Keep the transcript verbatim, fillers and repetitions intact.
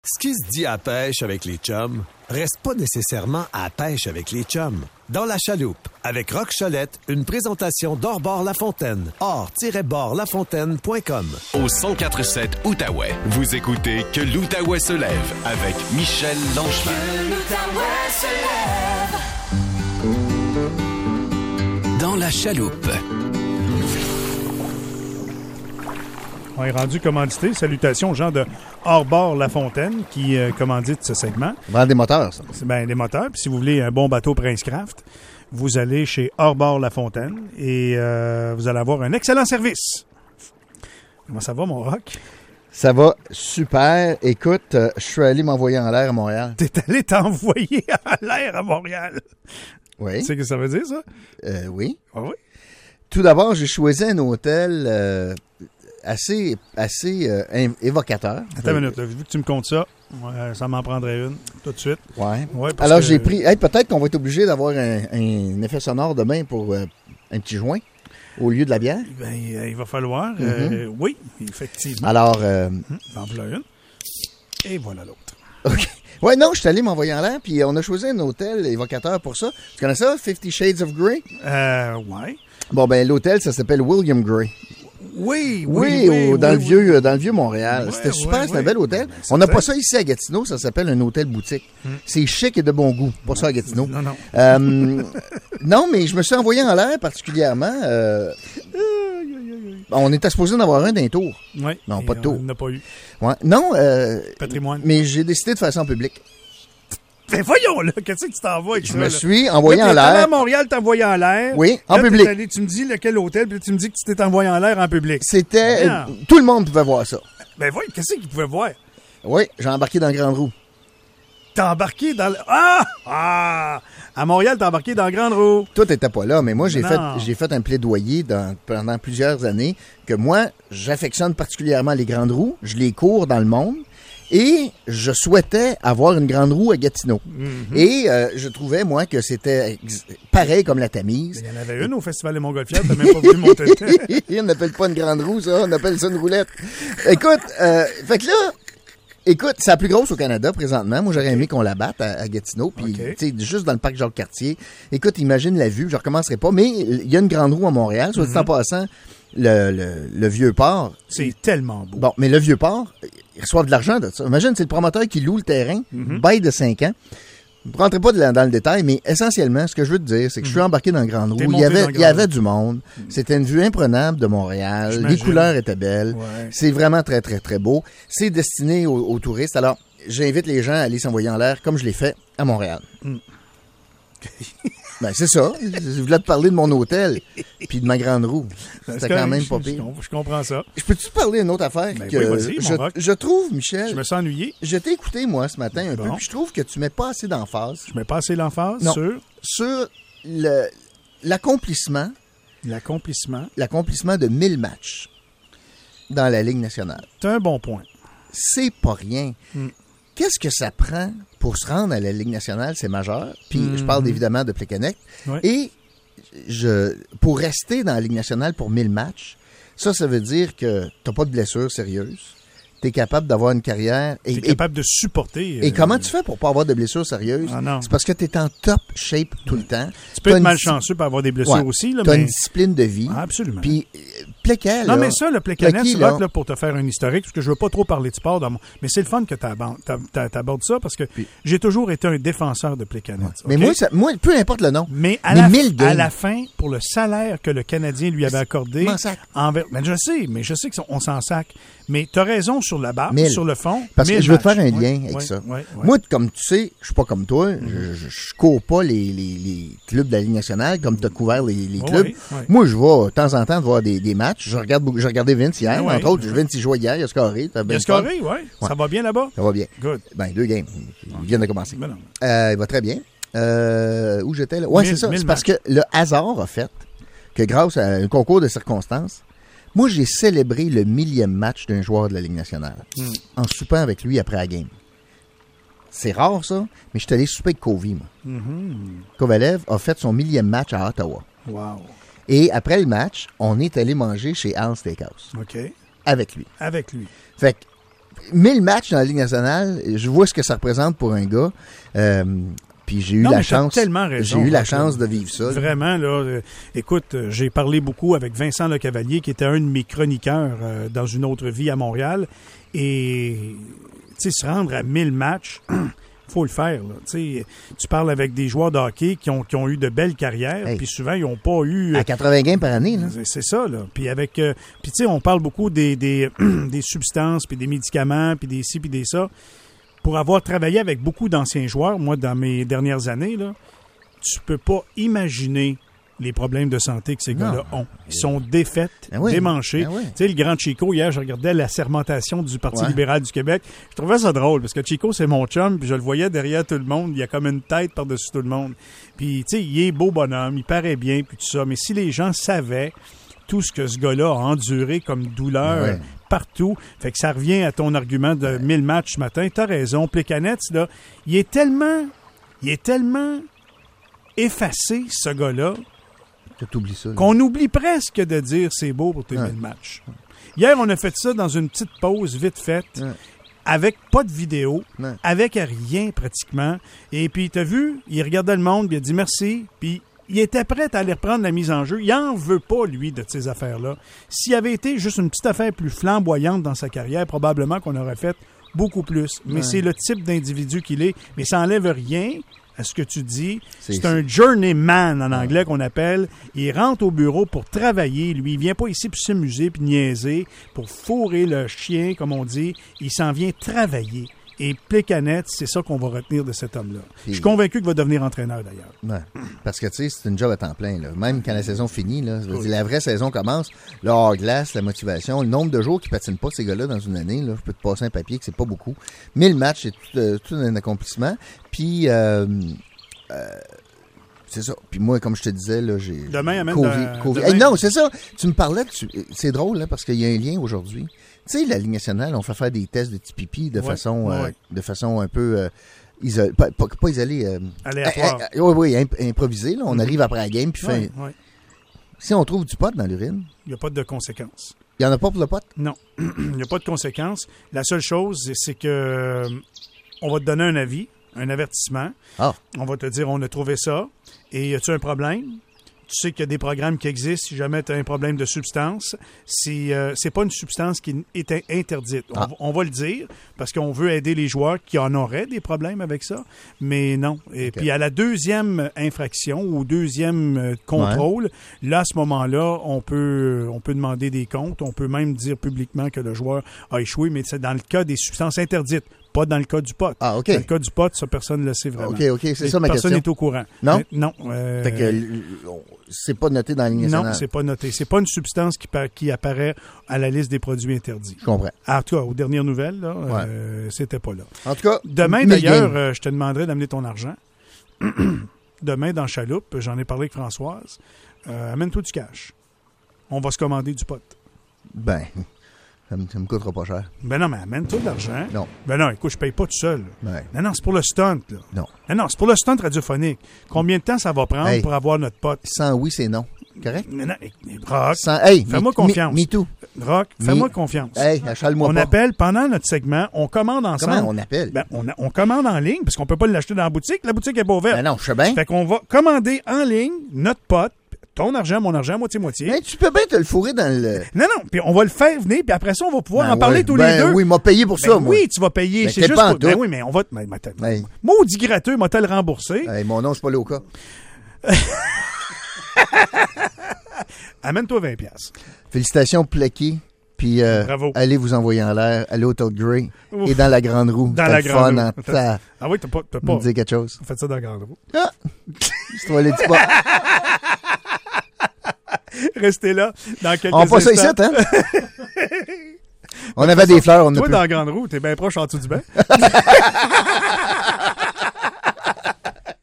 Ce qui se dit à pêche avec les chums, reste pas nécessairement à pêche avec les chums. Dans la chaloupe, avec Rock Cholette, une présentation d'Or-Bord Lafontaine. or tiret bord lafontaine point com. Au cent quatre sept Outaouais, vous écoutez Que l'Outaouais se lève avec Michel Langevin. Que l'Outaouais se lève. Dans la chaloupe. On est rendu commandité. Salutations aux gens de Hors-Bord Lafontaine qui euh, commanditent ce segment. Vendre des moteurs, ça. C'est bien des moteurs. Puis si vous voulez un bon bateau Prince Craft, vous allez chez Hors-Bord Lafontaine et euh, vous allez avoir un excellent service. Comment ça va, mon Rock? Ça va super. Écoute, euh, je suis allé m'envoyer en l'air à Montréal. T'es allé t'envoyer en l'air à Montréal. Oui. Tu sais ce que ça veut dire, ça? Euh, oui. Ah oui? Tout d'abord, j'ai choisi un hôtel euh, assez, assez euh, évocateur. Attends une minute, là, vu que tu me comptes ça, ouais, ça m'en prendrait une tout de suite. Ouais. Ouais, parce Alors, que... j'ai pris... Hey, peut-être qu'on va être obligé d'avoir un, un effet sonore demain pour euh, un petit joint au lieu de la bière. Ben, il va falloir. Mm-hmm. euh, oui, effectivement. Alors... Euh... Hum, en voilà une. Et voilà l'autre. OK. Ouais, non, je suis allé m'envoyer en l'air, puis on a choisi un hôtel évocateur pour ça. Tu connais ça, Fifty Shades of Grey? Euh, ouais. Bon, ben, l'hôtel, ça s'appelle William Grey. Oui, oui, Oui, oui, au, dans, oui, le oui. vieux, dans le vieux Montréal. Ouais, C'était super, ouais, c'était un ouais. bel hôtel. Ben, On n'a certain. pas ça ici à Gatineau, ça s'appelle un hôtel boutique. Hum. C'est chic et de bon goût, pas ça à Gatineau. Non, non. Euh, non, mais je me suis envoyé en l'air particulièrement. Euh, on était supposé en avoir un d'un tour. Oui. Non, pas de tour. On n'a pas eu. Ouais. Non, euh, Patrimoine. mais j'ai décidé de faire ça en public. Ben voyons, là, qu'est-ce que tu t'envoies avec Je ça, me là? suis envoyé Là, en t'es allé l'air. à Montréal, t'es envoyé en l'air. Oui, en Là, t'es public. allé, tu me dis lequel hôtel, puis là, tu me dis que tu t'es envoyé en l'air en public. C'était... Bien. Tout le monde pouvait voir ça. Ben voyons, qu'est-ce qu'il pouvait voir? Oui, j'ai embarqué dans la grande roue. T'as embarqué dans le... Ah! Ah! À Montréal, t'as embarqué dans la Grande Roue. Toi, t'étais pas là, mais moi, j'ai Non. fait, j'ai fait un plaidoyer dans- pendant plusieurs années que moi, j'affectionne particulièrement les grandes roues. Je les cours dans le monde. Et je souhaitais avoir une grande roue à Gatineau. Mm-hmm. Et euh, je trouvais, moi, que c'était ex- pareil comme la Tamise. Il y en avait une au Festival des Montgolfières, t'as même pas voulu monter le temps. On n'appelle pas une grande roue, ça. On appelle ça une roulette. Écoute, euh, fait que là... Écoute, c'est la plus grosse au Canada présentement. Moi, j'aurais aimé qu'on la batte à, à Gatineau. Puis, Okay. tu sais, juste dans le parc Jacques-Cartier. Écoute, imagine la vue. Je recommencerai pas. Mais il y a une grande roue à Montréal. Soit dit en passant, le, le, le Vieux-Port. C'est tellement beau. Bon, mais le Vieux-Port, ils reçoivent de l'argent de ça. Imagine, c'est le promoteur qui loue le terrain, bail de cinq ans. Je ne rentrerai pas de la- dans le détail, mais essentiellement, ce que je veux te dire, c'est que je suis embarqué dans le Grande T'es Roue. Il y monté avait, dans le il y avait Grande du monde. C'était une vue imprenable de Montréal. J'imagine. Les couleurs étaient belles. Ouais. C'est vraiment très, très, très beau. C'est destiné aux, aux touristes. Alors, j'invite les gens à aller s'envoyer en l'air, comme je l'ai fait à Montréal. Mm. Ben, c'est ça. Je voulais te parler de mon hôtel, puis de ma Grande Roue. C'est C'était quand même je- pas je- pire. Je comprends ça. Je peux-tu te parler d'une autre affaire? Ben que oui, vas-y, mon je, rock. je trouve, Michel, Je me sens ennuyé. je t'ai écouté, moi, ce matin, un Bon. peu, puis je trouve que tu mets pas assez d'emphase Je mets pas assez l'emphase Non. sur sur le- l'accomplissement, l'accomplissement. l'accomplissement de mille matchs dans la Ligue nationale. C'est un bon point. C'est pas rien. Mm. Qu'est-ce que ça prend pour se rendre à la Ligue nationale? C'est majeur. Puis Mm. je parle évidemment de Plekanec. Ouais. Et je, pour rester dans la Ligue nationale pour mille matchs, ça, ça veut dire que t'as pas de blessure sérieuse. Tu es capable d'avoir une carrière. Et, T'es et- capable de supporter. et euh, comment tu fais pour pas avoir de blessures sérieuses? Ah non. C'est parce que tu es en top shape tout le temps. Tu peux T'as être une- malchanceux pour avoir des blessures Ouais. aussi, là, T'as mais... une discipline de vie. Ah, absolument. Puis, euh, Plequet, Non, là, mais ça, le Plekanec, Plecky, c'est là, là, là, pour te faire un historique, parce que je veux pas trop parler de sport, dans mon... mais c'est le fun que tu abordes ça, parce que Puis- j'ai toujours été un défenseur de Plekanec. Mais OK? moi, ça- moi, peu importe le nom. Mais à, Mais la, mille games. à la fin, pour le salaire que le Canadien lui avait accordé, m'en sac. envers, ben je sais, mais je sais qu'on s'en sac. Mais tu as raison sur la base, Mille. sur le fond. Parce que mille je veux te faire un matchs. lien Ouais, avec ouais, ça. ouais, ouais. Moi, comme tu sais, je suis pas comme toi. Je, je, je cours pas les, les, les clubs de la Ligue nationale comme tu as couvert les, les Ouais, clubs. ouais. Moi, je vais de temps en temps voir des, des matchs. Je regarde beaucoup- j'ai regardé Vince hier, Ah ouais. entre autres. Vince, il jouait hier, il a scoré. T'as Il bien a le fun. scoré, oui. Ça va bien là-bas? Ça va bien. Good. Ben, deux games. Ils viennent de commencer. Ben non. Euh, il va très bien. Euh, où j'étais là? Ouais, Mille- c'est ça. mille C'est parce que le hasard a fait que grâce à un concours de circonstances, moi, j'ai célébré le millième match d'un joueur de la Ligue nationale Mm. en soupant avec lui après la game. C'est rare, ça, mais je suis allé souper avec Covey, moi. Mm-hmm. Kovalev a fait son millième match à Ottawa. Wow. Et après le match, on est allé manger chez Al Steakhouse OK. avec lui. Avec lui. Fait que mille matchs dans la Ligue nationale, je vois ce que ça représente pour un gars. Euh, puis j'ai eu non, la mais chance. T'as tellement raison. J'ai eu la là, chance de vivre ça. Vraiment, là. Euh, écoute, euh, j'ai parlé beaucoup avec Vincent Lecavalier, qui était un de mes chroniqueurs euh, dans une autre vie à Montréal. Et, tu sais, se rendre à mille matchs, faut le faire, là. Tu sais, tu parles avec des joueurs de hockey qui ont, qui ont eu de belles carrières, Hey. puis souvent, ils n'ont pas eu... À quatre-vingts games par année, là. C'est, c'est ça, là. Puis avec... Euh, puis tu sais, on parle beaucoup des, des, des substances, puis des médicaments, puis des ci, puis des ça. Pour avoir travaillé avec beaucoup d'anciens joueurs, moi, dans mes dernières années, là, tu peux pas imaginer les problèmes de santé que ces Non. gars-là ont. Ils sont défaits, Ben oui. démanchés. Ben oui. Tu sais, le grand Chico, hier, je regardais la sermentation du Parti Ouais. libéral du Québec. Je trouvais ça drôle, parce que Chico, c'est mon chum, puis je le voyais derrière tout le monde. Il y a comme une tête par-dessus tout le monde. Puis, tu sais, il est beau bonhomme, il paraît bien, puis tout ça. Mais si les gens savaient tout ce que ce gars-là a enduré comme douleur Ouais. partout, fait que ça revient à ton argument de mille matchs ce matin. T'as raison, Plekanec, là, il est tellement, il est tellement effacé, ce gars-là, Tu oublies ça. là. qu'on oublie presque de dire c'est beau pour tes Ouais. mille matchs. Hier, on a fait ça dans une petite pause vite faite, Ouais. avec pas de vidéo, Ouais. avec rien pratiquement. Et puis, t'as vu, il regardait le monde, puis il a dit merci, puis il était prêt à aller reprendre la mise en jeu. Il en veut pas, lui, de ces affaires-là. S'il avait été juste une petite affaire plus flamboyante dans sa carrière, probablement qu'on aurait fait beaucoup plus. Mais Ouais. c'est le type d'individu qu'il est. Mais ça enlève rien à ce que tu dis. C'est- C'est, un journeyman en anglais qu'on appelle. Il rentre au bureau pour travailler. Lui, il vient pas ici pour s'amuser puis niaiser, pour fourrer le chien, comme on dit. Il s'en vient travailler. Et Plekanec, c'est ça qu'on va retenir de cet homme-là. Je suis convaincu qu'il va devenir entraîneur, d'ailleurs. Ouais. Parce que, tu sais, c'est une job à temps plein. Là. Même quand la saison finit, là, je veux dire, la vraie saison commence, le hors-glace, la motivation, le nombre de jours qu'ils patinent pas, ces gars-là, dans une année, là, je peux te passer un papier que c'est pas beaucoup. mille matchs, c'est tout, euh, tout un accomplissement. Puis, euh, euh, c'est ça. Puis moi, comme je te disais, là, j'ai... Demain, amène COVID, de- COVID. demain- Hey, non, c'est ça. Tu me parlais, tu- c'est drôle, là, parce qu'il y a un lien aujourd'hui. Tu sais, la Ligue nationale, on fait faire des tests de petit pipi de Ouais, façon ouais, euh, ouais. de façon un peu euh, isolée. Pas, pas, pas isolée. Euh, Aléatoire. euh, euh, oui, oui, imp- improvisée. Là. On Mhm. arrive après la game, puis Ouais, fait, ouais. si on trouve du pot dans l'urine, Il n'y a pas de conséquences. il n'y en a pas pour le pot? Non, il n'y a pas de conséquences. La seule chose, c'est que euh, on va te donner un avis, un avertissement. Ah, On va te dire, on a trouvé ça. Et as-tu un problème? Tu sais qu'il y a des programmes qui existent si jamais tu as un problème de substance. Si, euh, c'est pas une substance qui est in- interdite. On, Ah. va- on va le dire parce qu'on veut aider les joueurs qui en auraient des problèmes avec ça. Mais non. Et Ok. puis à la deuxième infraction ou deuxième euh, contrôle, là, à ce moment-là, on peut, on peut demander des comptes. On peut même dire publiquement que le joueur a échoué, mais c'est dans le cas des substances interdites. Pas dans le cas du pot. Ah, OK. Dans le cas du pot, ça, personne ne le sait vraiment. OK, OK, c'est ça ma Personne question. n'est au courant. Non? Mais non. euh, Fait que l- on- c'est pas noté dans la Ligue nationale. non, c'est pas noté. C'est pas une substance qui, pa- qui apparaît à la liste des produits interdits. Je comprends. En tout cas, aux dernières nouvelles, là, euh, c'était pas là. En tout cas, Demain, mille d'ailleurs, games. euh, je te demanderai d'amener ton argent. Demain, dans Chaloupe, j'en ai parlé avec Françoise. Euh, amène-toi du cash. On va se commander du pot. Ben, ça me, ça me coûtera pas cher. Ben non, mais amène-toi de l'argent. Non. Ben non, écoute, je paye pas tout seul. Ben, Non, non, c'est pour le stunt. Là. non. Non, non, c'est pour le stunt radiophonique. Combien de temps ça va prendre Hey. pour avoir notre pot? Sans oui, c'est non. Correct? Non, non, eh, eh, Rock, Sans, hey, Fais-moi me- confiance. Me, me too. Rock, fais-moi Mais- confiance. Hey, achale-moi On pas. appelle pendant notre segment, on commande ensemble. Comment on appelle? Ben, on, a- on commande en ligne parce qu'on peut pas l'acheter dans la boutique. La boutique est pas ouverte. Ben non, je sais bien. Fait qu'on va commander en ligne notre pot, ton argent, mon argent, moitié-moitié. Hey, tu peux bien te le fourrer dans le... Non, non, puis on va le faire venir, puis après ça, on va pouvoir Ben en parler ouais. tous Ben les deux. oui, il m'a payé pour Ben ça, moi. oui, tu vas payer. Ben, c'est t'es juste pas en pour... Ben doute. oui, mais on va... te- ben, ben, t'as- Hey. Maudit gratteux, m'a te le rembourser. Hey, mon nom, c'est pas Loca. Amène-toi vingt piastres. Félicitations, Plaqué. Puis, euh, Bravo. allez vous envoyer en l'air à l'Hôtel Grey Ouf. et dans la Grande Roue. Dans T'as la le grande fun roue. en ta- Ah oui, t'as pas... T'as me pas... dire quelque chose. Faites ça dans la grande roue. Ah! C'est toi, les petits pas. Restez là dans quelques On passe ça ici, instants. hein? On avait des fleurs, on a Toi, plus. dans la grande roue, t'es bien proche en dessous du bain.